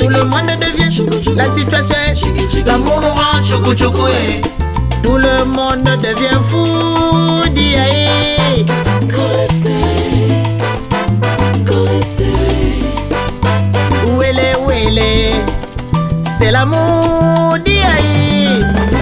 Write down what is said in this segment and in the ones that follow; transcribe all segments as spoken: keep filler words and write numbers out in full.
Tout le monde devient, la situation est, l'amour nous rend choukou choukou. Tout le monde devient fou, dia eh. Ouélé, ouélé, c'est l'amour, dia eh.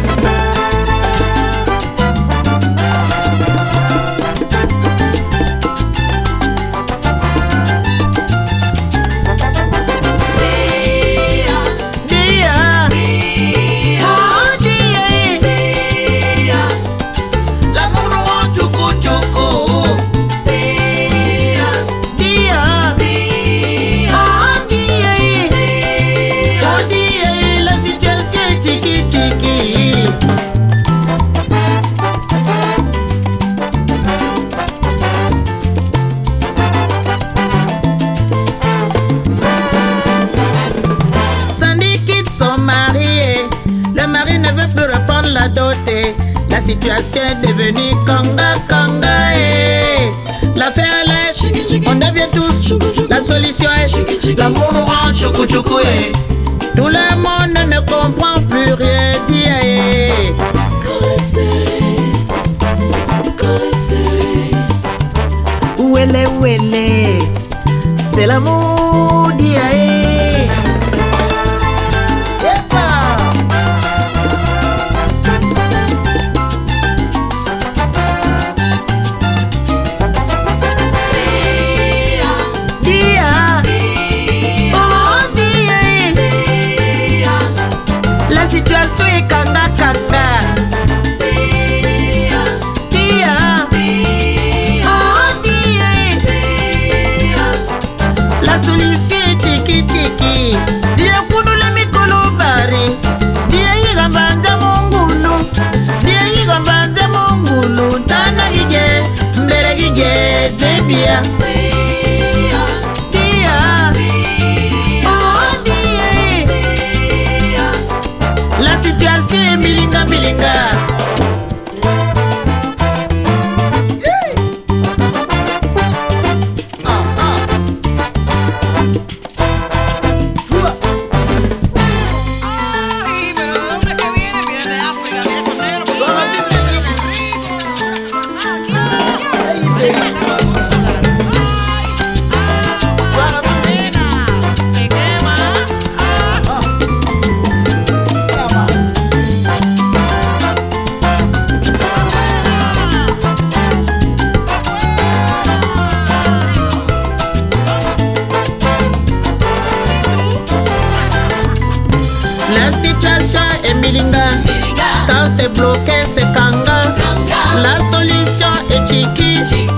La situation est devenue kanga kanga eh. L'affaire est, on devient tous, la solution est, l'amour nous rend choukou choukou eh. Tout le monde ne comprend plus rien dire eh. Où elle est, où elle est, c'est l'amour dire eh. La situation est kanga kanga. Dia, oh dia. La solution est tiki tiki. Dia kunu le mikolo bari. Dia yigambanza mongulu. Dia yigambanza mongulu. Tana gige, mbere gige, zebia. La situation est milinga milinga. Ay, pero ¿de dónde es que viene? Viene de África, viene con negro, con negro. Se quema. La situation est milinga. Quand c'est bloqué, c'est kanga. La solution est tiki.